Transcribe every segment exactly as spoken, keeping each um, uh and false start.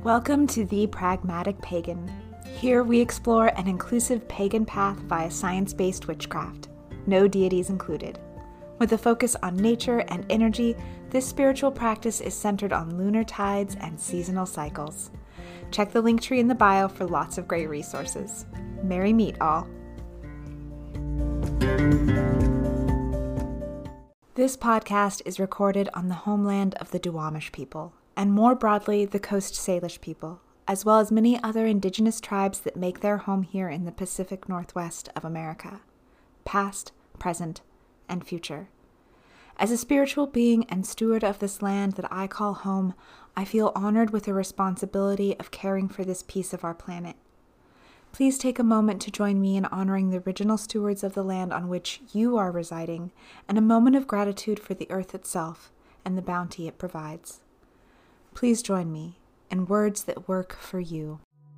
Welcome to The Pragmatic Pagan. Here we explore an inclusive pagan path via science-based witchcraft, no deities included. With a focus on nature and energy, this spiritual practice is centered on lunar tides and seasonal cycles. Check the link tree in the bio for lots of great resources. Merry meet all. This podcast is recorded on the homeland of the Duwamish people, and more broadly, the Coast Salish people, as well as many other indigenous tribes that make their home here in the Pacific Northwest of America, past, present, and future. As a spiritual being and steward of this land that I call home, I feel honored with the responsibility of caring for this piece of our planet. Please take a moment to join me in honoring the original stewards of the land on which you are residing, and a moment of gratitude for the earth itself and the bounty it provides. Please join me in words that work for you.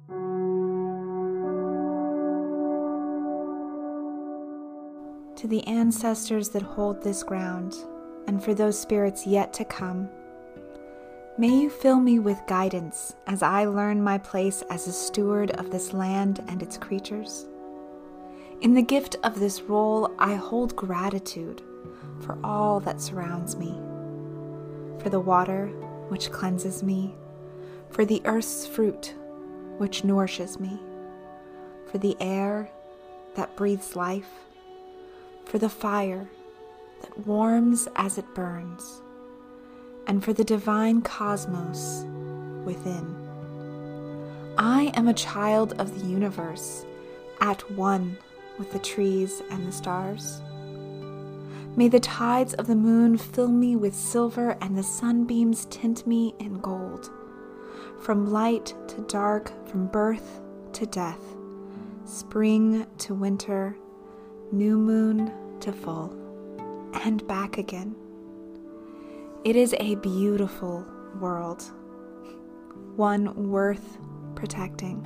To the ancestors that hold this ground, and for those spirits yet to come, may you fill me with guidance as I learn my place as a steward of this land and its creatures. In the gift of this role, I hold gratitude for all that surrounds me, for the water which cleanses me, for the earth's fruit which nourishes me, for the air that breathes life, for the fire that warms as it burns, and for the divine cosmos within. I am a child of the universe, at one with the trees and the stars. May the tides of the moon fill me with silver and the sunbeams tint me in gold. From light to dark, from birth to death, spring to winter, new moon to full, and back again. It is a beautiful world, one worth protecting.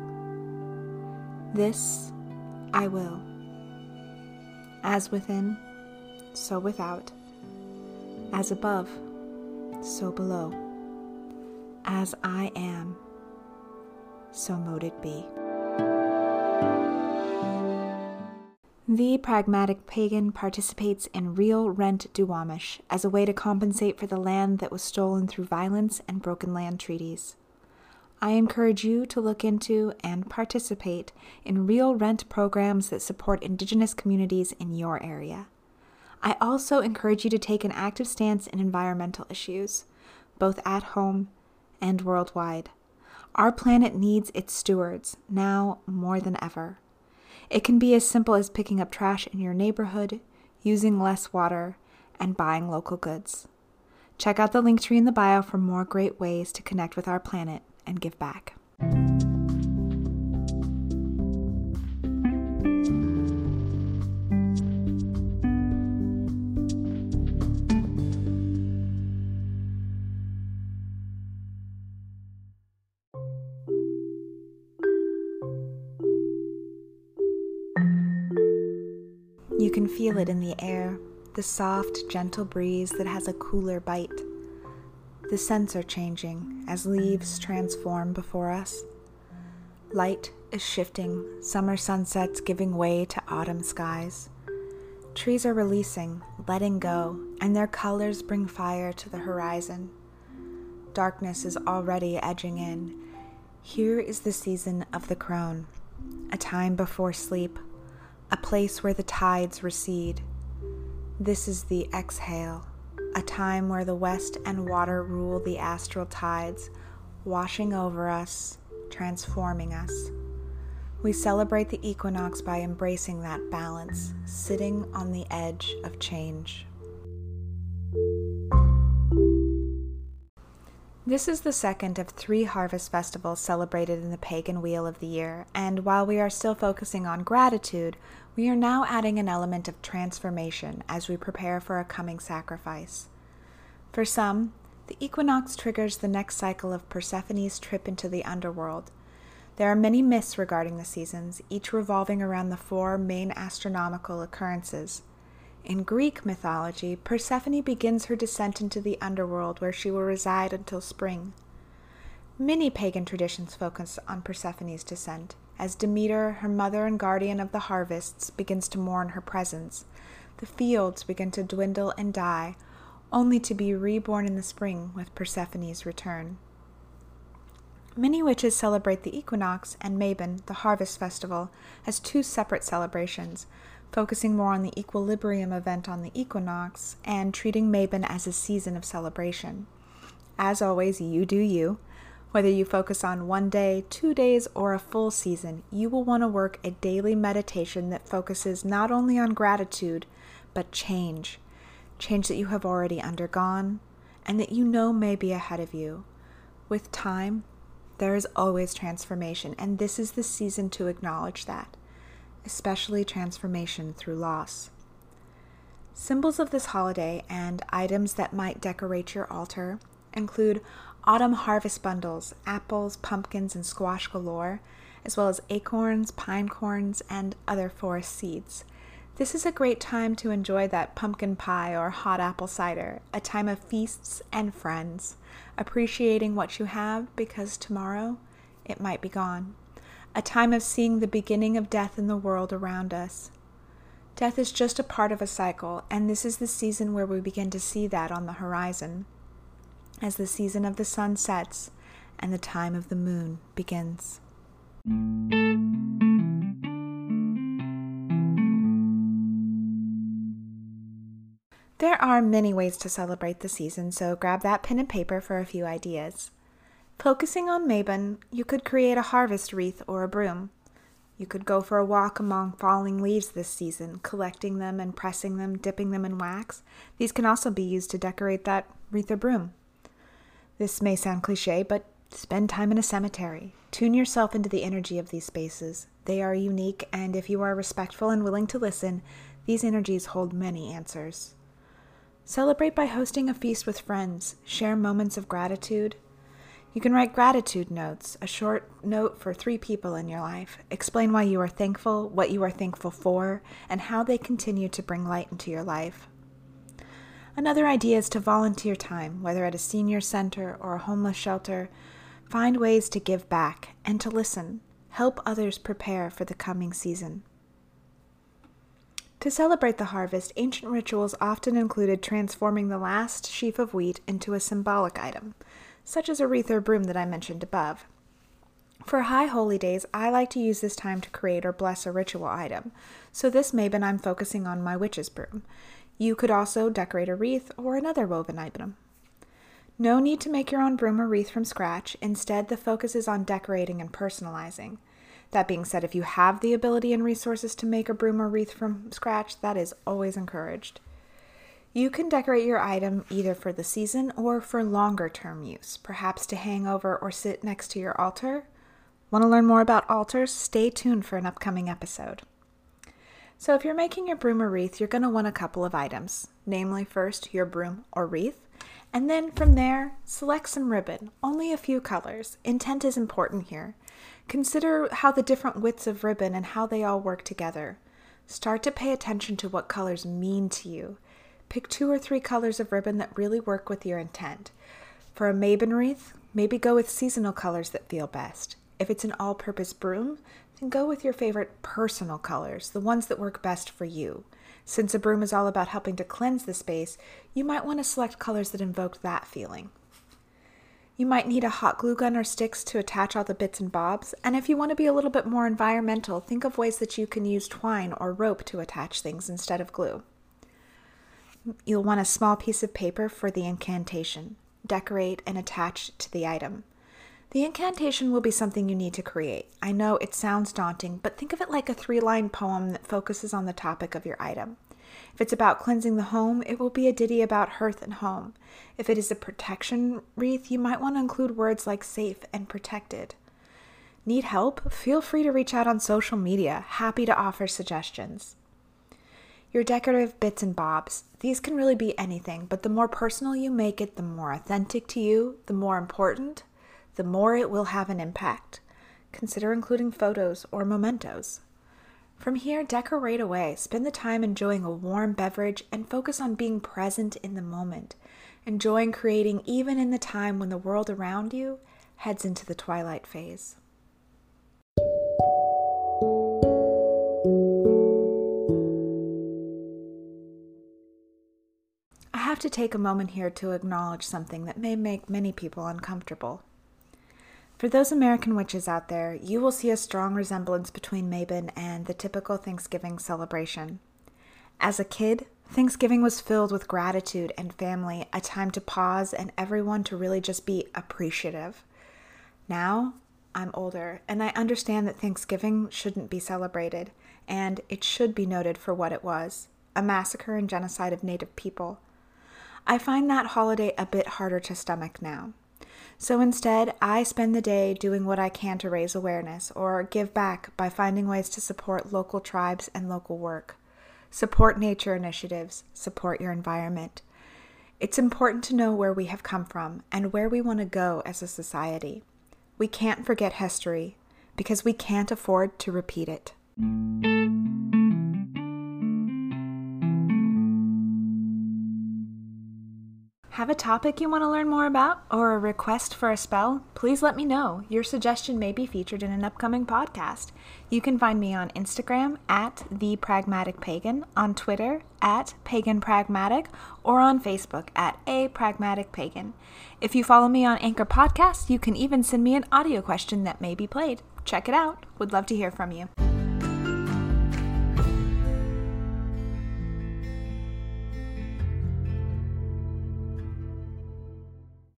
This I will. As within, so without. As above, so below. As I am, so mote it be. The Pragmatic Pagan participates in Real Rent Duwamish as a way to compensate for the land that was stolen through violence and broken land treaties. I encourage you to look into and participate in real rent programs that support Indigenous communities in your area. I also encourage you to take an active stance in environmental issues, both at home and worldwide. Our planet needs its stewards, now more than ever. It can be as simple as picking up trash in your neighborhood, using less water, and buying local goods. Check out the link tree in the bio for more great ways to connect with our planet and give back. You can feel it in the air, the soft, gentle breeze that has a cooler bite. The scents are changing as leaves transform before us. Light is shifting, summer sunsets giving way to autumn skies. Trees are releasing, letting go, and their colors bring fire to the horizon. Darkness is already edging in. Here is the season of the crone, a time before sleep, a place where the tides recede. This is the exhale, a time where the west and water rule the astral tides, washing over us, transforming us. We celebrate the equinox by embracing that balance, sitting on the edge of change. This is the second of three harvest festivals celebrated in the pagan wheel of the year, and while we are still focusing on gratitude, we are now adding an element of transformation as we prepare for a coming sacrifice. For some, the equinox triggers the next cycle of Persephone's trip into the underworld. There are many myths regarding the seasons, each revolving around the four main astronomical occurrences. In Greek mythology, Persephone begins her descent into the underworld where she will reside until spring. Many pagan traditions focus on Persephone's descent, as Demeter, her mother and guardian of the harvests, begins to mourn her presence. The fields begin to dwindle and die, only to be reborn in the spring with Persephone's return. Many witches celebrate the equinox and Mabon, the harvest festival, as two separate celebrations, focusing more on the equilibrium event on the equinox and treating Mabon as a season of celebration. As always, you do you. Whether you focus on one day, two days, or a full season, you will want to work a daily meditation that focuses not only on gratitude, but change. Change that you have already undergone and that you know may be ahead of you. With time, there is always transformation, and this is the season to acknowledge that, especially transformation through loss. Symbols of this holiday and items that might decorate your altar include autumn harvest bundles, apples, pumpkins, and squash galore, as well as acorns, pine cones, and other forest seeds. This is a great time to enjoy that pumpkin pie or hot apple cider, a time of feasts and friends, appreciating what you have because tomorrow it might be gone. A time of seeing the beginning of death in the world around us. Death is just a part of a cycle, and this is the season where we begin to see that on the horizon, as the season of the sun sets and the time of the moon begins. There are many ways to celebrate the season, so grab that pen and paper for a few ideas. Focusing on Mabon, you could create a harvest wreath or a broom. You could go for a walk among falling leaves this season, collecting them and pressing them, dipping them in wax. These can also be used to decorate that wreath or broom. This may sound cliche, but spend time in a cemetery. Tune yourself into the energy of these spaces. They are unique, and if you are respectful and willing to listen, these energies hold many answers. Celebrate by hosting a feast with friends. Share moments of gratitude. You can write gratitude notes, a short note for three people in your life. Explain why you are thankful, what you are thankful for, and how they continue to bring light into your life. Another idea is to volunteer time, whether at a senior center or a homeless shelter. Find ways to give back and to listen. Help others prepare for the coming season. To celebrate the harvest, ancient rituals often included transforming the last sheaf of wheat into a symbolic item, such as a wreath or broom that I mentioned above. For high holy days, I like to use this time to create or bless a ritual item, so this Mabon I'm focusing on my witch's broom. You could also decorate a wreath or another woven item. No need to make your own broom or wreath from scratch. Instead, the focus is on decorating and personalizing. That being said, if you have the ability and resources to make a broom or wreath from scratch, that is always encouraged. You can decorate your item either for the season or for longer term use, perhaps to hang over or sit next to your altar. Want to learn more about altars? Stay tuned for an upcoming episode. So if you're making your broom or wreath, you're going to want a couple of items, namely first your broom or wreath, and then from there, select some ribbon, only a few colors. Intent is important here. Consider how the different widths of ribbon and how they all work together. Start to pay attention to what colors mean to you. Pick two or three colors of ribbon that really work with your intent. For a Mabon wreath, maybe go with seasonal colors that feel best. If it's an all-purpose broom, then go with your favorite personal colors, the ones that work best for you. Since a broom is all about helping to cleanse the space, you might want to select colors that invoke that feeling. You might need a hot glue gun or sticks to attach all the bits and bobs, and if you want to be a little bit more environmental, think of ways that you can use twine or rope to attach things instead of glue. You'll want a small piece of paper for the incantation. Decorate and attach it to the item. The incantation will be something you need to create. I know it sounds daunting, but think of it like a three-line poem that focuses on the topic of your item. If it's about cleansing the home, it will be a ditty about hearth and home. If it is a protection wreath, you might want to include words like safe and protected. Need help? Feel free to reach out on social media. Happy to offer suggestions. Your decorative bits and bobs. These can really be anything, but the more personal you make it, the more authentic to you, the more important, the more it will have an impact. Consider including photos or mementos. From here, decorate away. Spend the time enjoying a warm beverage and focus on being present in the moment, enjoying creating even in the time when the world around you heads into the twilight phase. I have to take a moment here to acknowledge something that may make many people uncomfortable. For those American witches out there, you will see a strong resemblance between Mabon and the typical Thanksgiving celebration. As a kid, Thanksgiving was filled with gratitude and family, a time to pause and everyone to really just be appreciative. Now, I'm older, and I understand that Thanksgiving shouldn't be celebrated, and it should be noted for what it was, a massacre and genocide of Native people. I find that holiday a bit harder to stomach now. So instead, I spend the day doing what I can to raise awareness or give back by finding ways to support local tribes and local work. Support nature initiatives, support your environment. It's important to know where we have come from and where we want to go as a society. We can't forget history because we can't afford to repeat it. Have a topic you want to learn more about or a request for a spell? Please let me know. Your suggestion may be featured in an upcoming podcast. You can find me on Instagram at The Pragmatic Pagan, on Twitter at Pagan Pragmatic, or on Facebook at A Pragmatic Pagan. If you follow me on Anchor Podcasts, you can even send me an audio question that may be played. Check it out. Would love to hear from you.